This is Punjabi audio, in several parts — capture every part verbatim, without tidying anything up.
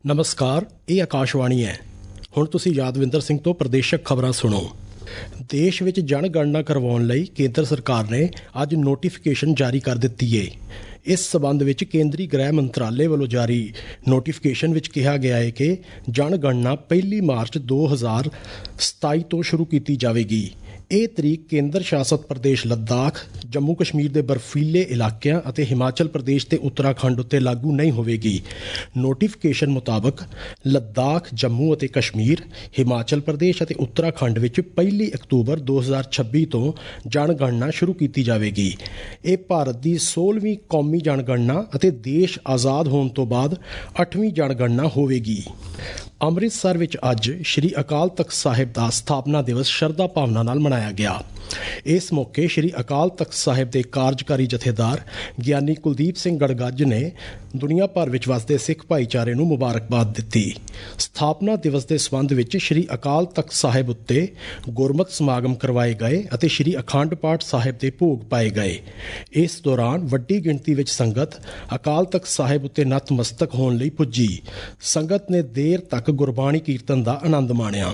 ਨਮਸਕਾਰ, ਇਹ ਆਕਾਸ਼ਵਾਣੀ ਹੈ। ਹੁਣ ਤੁਸੀਂ ਯਾਦਵਿੰਦਰ ਸਿੰਘ ਤੋਂ ਪ੍ਰਦੇਸ਼ਕ ਖਬਰਾਂ ਸੁਣੋ। ਦੇਸ਼ ਵਿੱਚ ਜਨਗਣਨਾ ਕਰਵਾਉਣ ਲਈ ਕੇਂਦਰ ਸਰਕਾਰ ਨੇ ਅੱਜ ਨੋਟੀਫਿਕੇਸ਼ਨ ਜਾਰੀ ਕਰ ਦਿੱਤੀ ਹੈ। ਇਸ ਸਬੰਧ ਵਿੱਚ ਕੇਂਦਰੀ ਗ੍ਰਹਿ ਮੰਤਰਾਲੇ ਵੱਲੋਂ ਜਾਰੀ ਨੋਟੀਫਿਕੇਸ਼ਨ ਵਿੱਚ ਕਿਹਾ ਗਿਆ ਹੈ ਕਿ ਜਨਗਣਨਾ ਪਹਿਲੀ ਮਾਰਚ ਦੋ ਹਜ਼ਾਰ ਸਤਾਈ ਤੋਂ ਸ਼ੁਰੂ ਕੀਤੀ ਜਾਵੇਗੀ। ਇਹ ਤਰੀਕ ਕੇਂਦਰ ਸ਼ਾਸਤ ਪ੍ਰਦੇਸ਼ ਲੱਦਾਖ, ਜੰਮੂ ਕਸ਼ਮੀਰ ਦੇ ਬਰਫੀਲੇ ਇਲਾਕਿਆਂ ਅਤੇ ਹਿਮਾਚਲ ਪ੍ਰਦੇਸ਼ ਤੇ ਉੱਤਰਾਖੰਡ ਉੱਤੇ ਲਾਗੂ ਨਹੀਂ ਹੋਵੇਗੀ। ਨੋਟੀਫਿਕੇਸ਼ਨ ਮੁਤਾਬਕ ਲੱਦਾਖ, ਜੰਮੂ ਅਤੇ ਕਸ਼ਮੀਰ, ਹਿਮਾਚਲ ਪ੍ਰਦੇਸ਼ ਅਤੇ ਉੱਤਰਾਖੰਡ ਵਿੱਚ ਪਹਿਲੀ ਅਕਤੂਬਰ ਦੋ ਹਜ਼ਾਰ ਛੱਬੀ ਤੋਂ ਜਨਗਣਨਾ ਸ਼ੁਰੂ ਕੀਤੀ ਜਾਵੇਗੀ। ਇਹ ਭਾਰਤ ਦੀ ਸੋਲ੍ਹਵੀਂ ਕੌਮੀ ਜਨਗਣਨਾ ਅਤੇ ਦੇਸ਼ ਆਜ਼ਾਦ ਹੋਣ ਤੋਂ ਬਾਅਦ ਅੱਠਵੀਂ ਜਨਗਣਨਾ ਹੋਵੇਗੀ। ਅੰਮ੍ਰਿਤਸਰ ਵਿੱਚ ਅੱਜ ਸ਼੍ਰੀ ਅਕਾਲ ਤਖ਼ਤ ਸਾਹਿਬ ਦਾ ਸਥਾਪਨਾ ਦਿਵਸ ਸ਼ਰਧਾ ਭਾਵਨਾ ਨਾਲ ਮਨਾਇਆ ਗਿਆ। ਇਸ ਮੌਕੇ ਸ਼੍ਰੀ ਅਕਾਲ ਤਖ਼ਤ ਸਾਹਿਬ ਦੇ ਕਾਰਜਕਾਰੀ ਜਥੇਦਾਰ ਗਿਆਨੀ ਕੁਲਦੀਪ ਸਿੰਘ ਗੜਗੱਜ ਨੇ ਦੁਨੀਆ ਭਰ ਵਿੱਚ ਵਸਦੇ ਸਿੱਖ ਭਾਈਚਾਰੇ ਨੂੰ ਮੁਬਾਰਕਬਾਦ ਦਿੱਤੀ। ਸਥਾਪਨਾ ਦਿਵਸ ਦੇ ਸੰਬੰਧ ਵਿੱਚ ਸ਼੍ਰੀ ਅਕਾਲ ਤਖ਼ਤ ਸਾਹਿਬ ਉੱਤੇ ਗੁਰਮਤਿ ਸਮਾਗਮ ਕਰਵਾਏ ਗਏ ਅਤੇ ਸ਼੍ਰੀ ਅਖੰਡ ਪਾਠ ਸਾਹਿਬ ਦੇ ਭੋਗ ਪਾਏ ਗਏ। ਇਸ ਦੌਰਾਨ ਵੱਡੀ ਗਿਣਤੀ ਵਿੱਚ ਸੰਗਤ ਅਕਾਲ ਤਖ਼ਤ ਸਾਹਿਬ ਉੱਤੇ ਨਤਮਸਤਕ ਹੋਣ ਲਈ ਪੁੱਜੀ। ਸੰਗਤ ਨੇ ਦੇਰ ਤੱਕ ਗੁਰਬਾਣੀ ਕੀਰਤਨ ਦਾ ਆਨੰਦ ਮਾਣਿਆ।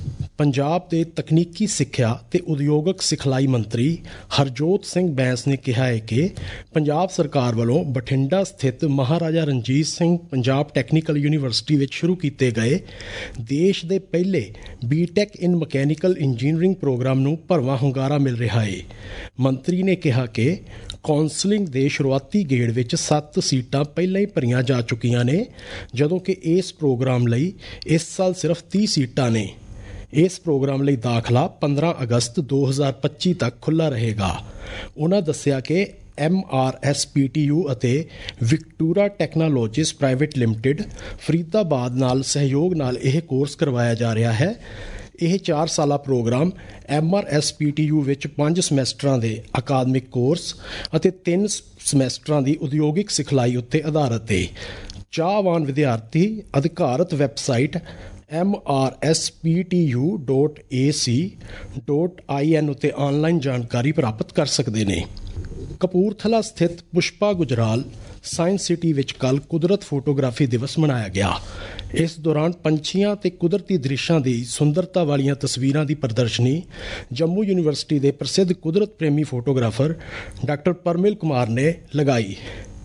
ਪੰਜਾਬ ਦੇ ਤਕਨੀਕੀ ਸਿੱਖਿਆ ਤੇ ਉਦਯੋਗਿਕ ਸਿਖਲਾਈ ਮੰਤਰੀ ਹਰਜੋਤ ਸਿੰਘ ਬੈਂਸ ਨੇ ਕਿਹਾ ਹੈ ਕਿ ਪੰਜਾਬ ਸਰਕਾਰ ਵੱਲੋਂ ਬਠਿੰਡਾ ਸਥਿਤ ਮਹਾਰਾਜਾ ਰਣਜੀਤ ਸਿੰਘ ਪੰਜਾਬ ਟੈਕਨੀਕਲ ਯੂਨੀਵਰਸਿਟੀ ਵਿੱਚ ਸ਼ੁਰੂ ਕੀਤੇ ਗਏ ਦੇਸ਼ ਦੇ ਪਹਿਲੇ B Tech in mechanical engineering programme ਨੂੰ ਭਰਵਾਂ ਹੁੰਗਾਰਾ ਮਿਲ ਰਿਹਾ ਹੈ। ਮੰਤਰੀ ਨੇ ਕਿਹਾ ਕਿ ਕੌਂਸਲਿੰਗ ਦੇ ਸ਼ੁਰੂਆਤੀ ਗੇੜ ਵਿੱਚ ਸੱਤ ਸੀਟਾਂ ਪਹਿਲਾਂ ਹੀ ਭਰੀਆਂ ਜਾ ਚੁੱਕੀਆਂ ਨੇ, ਜਦੋਂ ਕਿ ਇਸ ਪ੍ਰੋਗਰਾਮ ਲਈ ਇਸ ਸਾਲ ਸਿਰਫ ਤੀਹ ਸੀਟਾਂ ਨੇ। ਇਸ ਪ੍ਰੋਗਰਾਮ ਲਈ ਦਾਖਲਾ ਪੰਦਰਾਂ ਅਗਸਤ ਦੋ ਹਜ਼ਾਰ ਪੱਚੀ ਤੱਕ ਖੁੱਲ੍ਹਾ ਰਹੇਗਾ। ਉਹਨਾਂ ਦੱਸਿਆ ਕਿ M R S P T U ਅਤੇ Victora technologies private limited Faridabad ਨਾਲ ਸਹਿਯੋਗ ਨਾਲ ਇਹ ਕੋਰਸ ਕਰਵਾਇਆ ਜਾ ਰਿਹਾ ਹੈ। ਇਹ ਚਾਰ ਸਾਲਾ programme M R S P T U ਵਿੱਚ ਪੰਜ ਸਮੈਸਟਰਾਂ ਦੇ ਅਕਾਦਮਿਕ ਕੋਰਸ ਅਤੇ ਤਿੰਨ ਸਮੈਸਟਰਾਂ ਦੀ ਉਦਯੋਗਿਕ ਸਿਖਲਾਈ ਉੱਤੇ ਆਧਾਰਿਤ ਹੈ। ਚਾਹਵਾਨ ਵਿਦਿਆਰਥੀ ਅਧਿਕਾਰਤ website M R S P T U dot A C dot I N ਉੱਤੇ ਆਨਲਾਈਨ ਜਾਣਕਾਰੀ ਪ੍ਰਾਪਤ ਕਰ ਸਕਦੇ ਨੇ। ਕਪੂਰਥਲਾ ਸਥਿਤ ਪੁਸ਼ਪਾ ਗੁਜਰਾਲ ਸਾਇੰਸ ਸਿਟੀ ਵਿੱਚ ਕੱਲ੍ਹ ਕੁਦਰਤ ਫੋਟੋਗ੍ਰਾਫੀ ਦਿਵਸ ਮਨਾਇਆ ਗਿਆ। ਇਸ ਦੌਰਾਨ ਪੰਛੀਆਂ ਤੇ ਕੁਦਰਤੀ ਦ੍ਰਿਸ਼ਾਂ ਦੀ ਸੁੰਦਰਤਾ ਵਾਲੀਆਂ ਤਸਵੀਰਾਂ ਦੀ ਪ੍ਰਦਰਸ਼ਨੀ ਜੰਮੂ ਯੂਨੀਵਰਸਿਟੀ ਦੇ ਪ੍ਰਸਿੱਧ ਕੁਦਰਤ ਪ੍ਰੇਮੀ ਫੋਟੋਗ੍ਰਾਫਰ ਡਾਕਟਰ ਪਰਮਿਲ ਕੁਮਾਰ ਨੇ ਲਗਾਈ।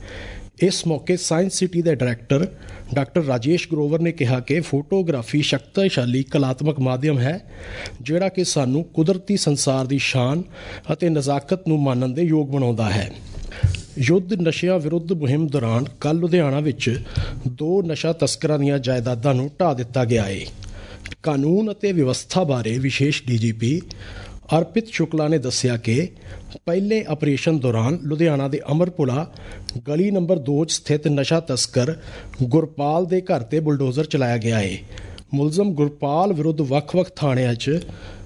ਇਸ ਮੌਕੇ ਸਾਇੰਸ ਸਿਟੀ ਦੇ ਡਾਇਰੈਕਟਰ ਡਾਕਟਰ ਰਾਜੇਸ਼ ਗਰੋਵਰ ਨੇ ਕਿਹਾ ਕਿ ਫੋਟੋਗ੍ਰਾਫੀ ਸ਼ਕਤੀਸ਼ਾਲੀ ਕਲਾਤਮਕ ਮਾਧਿਅਮ ਹੈ, ਜਿਹੜਾ ਕਿ ਸਾਨੂੰ ਕੁਦਰਤੀ ਸੰਸਾਰ ਦੀ ਸ਼ਾਨ ਅਤੇ ਨਜ਼ਾਕਤ ਨੂੰ ਮਾਣਨ ਦੇ ਯੋਗ ਬਣਾਉਂਦਾ ਹੈ। ਯੁੱਧ ਨਸ਼ਿਆਂ ਵਿਰੁੱਧ ਮੁਹਿੰਮ ਦੌਰਾਨ ਕੱਲ੍ਹ ਲੁਧਿਆਣਾ ਵਿੱਚ ਦੋ ਨਸ਼ਾ ਤਸਕਰਾਂ ਦੀਆਂ ਜਾਇਦਾਦਾਂ ਨੂੰ ਢਾਹ ਦਿੱਤਾ ਗਿਆ ਹੈ। ਕਾਨੂੰਨ ਅਤੇ ਵਿਵਸਥਾ ਬਾਰੇ ਵਿਸ਼ੇਸ਼ ਡੀ ਜੀ ਪੀ ਅਰਪਿਤ ਸ਼ੁਕਲਾ ਨੇ ਦੱਸਿਆ ਕਿ ਪਹਿਲੇ ਆਪਰੇਸ਼ਨ ਦੌਰਾਨ ਲੁਧਿਆਣਾ ਦੇ ਅਮਰਪੁਰਾ ਗਲੀ ਨੰਬਰ ਦੋ 'ਚ ਸਥਿਤ ਨਸ਼ਾ ਤਸਕਰ ਗੁਰਪਾਲ ਦੇ ਘਰ ਤੇ ਬੁਲਡੋਜ਼ਰ ਚਲਾਇਆ ਗਿਆ ਹੈ। ਮੁਲਜ਼ਮ ਗੁਰਪਾਲ ਵਿਰੁੱਧ ਵੱਖ-ਵੱਖ ਥਾਣਿਆਂ 'ਚ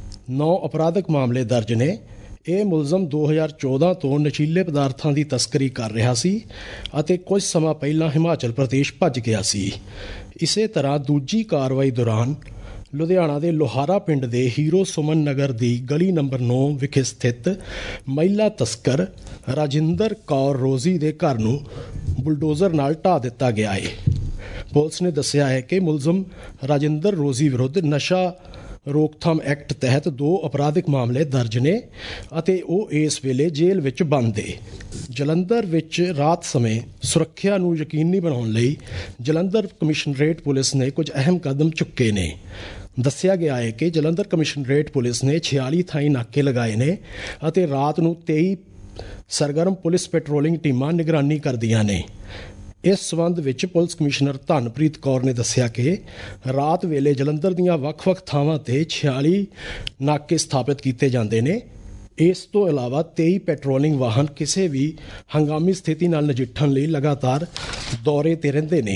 ਨੌ ਅਪਰਾਧਿਕ ਮਾਮਲੇ ਦਰਜ ਨੇ। ਇਹ ਮੁਲਜ਼ਮ ਦੋ ਹਜ਼ਾਰ ਚੌਦਾਂ ਤੋਂ ਨਸ਼ੀਲੇ ਪਦਾਰਥਾਂ ਦੀ ਤਸਕਰੀ ਕਰ ਰਿਹਾ ਸੀ ਅਤੇ ਕੁਝ ਸਮਾਂ ਪਹਿਲਾਂ ਹਿਮਾਚਲ ਪ੍ਰਦੇਸ਼ ਭੱਜ ਗਿਆ ਸੀ। ਇਸੇ ਤਰ੍ਹਾਂ ਦੂਜੀ ਕਾਰਵਾਈ ਦੌਰਾਨ ਲੁਧਿਆਣਾ ਦੇ ਲੋਹਾਰਾ ਪਿੰਡ ਦੇ ਹੀਰੋ ਸੁਮਨ ਨਗਰ ਦੀ ਗਲੀ ਨੰਬਰ ਨੌ ਵਿਖੇ ਸਥਿਤ ਮਹਿਲਾ ਤਸਕਰ ਰਾਜਿੰਦਰ ਕੌਰ ਰੋਜ਼ੀ ਦੇ ਘਰ ਨੂੰ ਬੁਲਡੋਜ਼ਰ ਨਾਲ ਢਾਹ ਦਿੱਤਾ ਗਿਆ ਹੈ। ਪੁਲਿਸ ਨੇ ਦੱਸਿਆ ਹੈ ਕਿ ਮੁਲਜ਼ਮ ਰਾਜਿੰਦਰ ਰੋਜ਼ੀ ਵਿਰੁੱਧ ਨਸ਼ਾ ਰੋਕਥਾਮ ਐਕਟ ਤਹਿਤ ਦੋ ਅਪਰਾਧਿਕ ਮਾਮਲੇ ਦਰਜ ਨੇ ਅਤੇ ਉਹ ਇਸ ਵੇਲੇ ਜੇਲ੍ਹ ਵਿੱਚ ਬੰਦ ਹੈ। ਜਲੰਧਰ ਵਿੱਚ ਰਾਤ ਸਮੇਂ ਸੁਰੱਖਿਆ ਨੂੰ ਯਕੀਨੀ ਬਣਾਉਣ ਲਈ ਜਲੰਧਰ ਕਮਿਸ਼ਨਰੇਟ ਪੁਲਿਸ ਨੇ ਕੁਝ ਅਹਿਮ ਕਦਮ ਚੁੱਕੇ ਨੇ। ਦੱਸਿਆ ਗਿਆ ਹੈ ਕਿ ਜਲੰਧਰ ਕਮਿਸ਼ਨਰੇਟ ਪੁਲਿਸ ਨੇ ਛਿਆਲੀ ਥਾਈਂ ਨਾਕੇ ਲਗਾਏ ਨੇ ਅਤੇ ਰਾਤ ਨੂੰ ਤੇਈ ਸਰਗਰਮ ਪੁਲਿਸ ਪੈਟਰੋਲਿੰਗ ਟੀਮਾਂ ਨਿਗਰਾਨੀ ਕਰਦੀਆਂ ਨੇ। ਇਸ ਸਬੰਧ ਵਿੱਚ ਪੁਲਿਸ ਕਮਿਸ਼ਨਰ ਧਨਪ੍ਰੀਤ ਕੌਰ ਨੇ ਦੱਸਿਆ ਕਿ ਰਾਤ ਵੇਲੇ ਜਲੰਧਰ ਦੀਆਂ ਵੱਖ-ਵੱਖ ਥਾਵਾਂ 'ਤੇ ਛਿਆਲੀ ਨਾਕੇ ਸਥਾਪਿਤ ਕੀਤੇ ਜਾਂਦੇ ਨੇ। ਇਸ ਤੋਂ ਇਲਾਵਾ ਤੇਈ ਪੈਟਰੋਲਿੰਗ ਵਾਹਨ ਕਿਸੇ ਵੀ ਹੰਗਾਮੀ ਸਥਿਤੀ ਨਾਲ ਨਜਿੱਠਣ ਲਈ ਲਗਾਤਾਰ ਦੌਰੇ 'ਤੇ ਰਹਿੰਦੇ ਨੇ।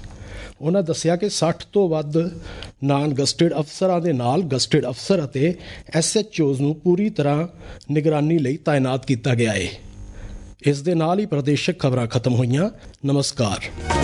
ਉਹਨਾਂ ਦੱਸਿਆ ਕਿ ਸੱਠ ਤੋਂ ਵੱਧ ਨਾਨ ਗਸਟਡ ਅਫਸਰਾਂ ਦੇ ਨਾਲ ਗਸਟਡ ਅਫਸਰ ਅਤੇ ਐਸ ਐਚ ਓਜ਼ ਨੂੰ ਪੂਰੀ ਤਰ੍ਹਾਂ ਨਿਗਰਾਨੀ ਲਈ ਤਾਇਨਾਤ ਕੀਤਾ ਗਿਆ ਹੈ। ਇਸ ਦੇ ਨਾਲ ਹੀ ਪ੍ਰਦੇਸ਼ਕ ਖਬਰਾਂ ਖਤਮ ਹੋਈਆਂ। ਨਮਸਕਾਰ।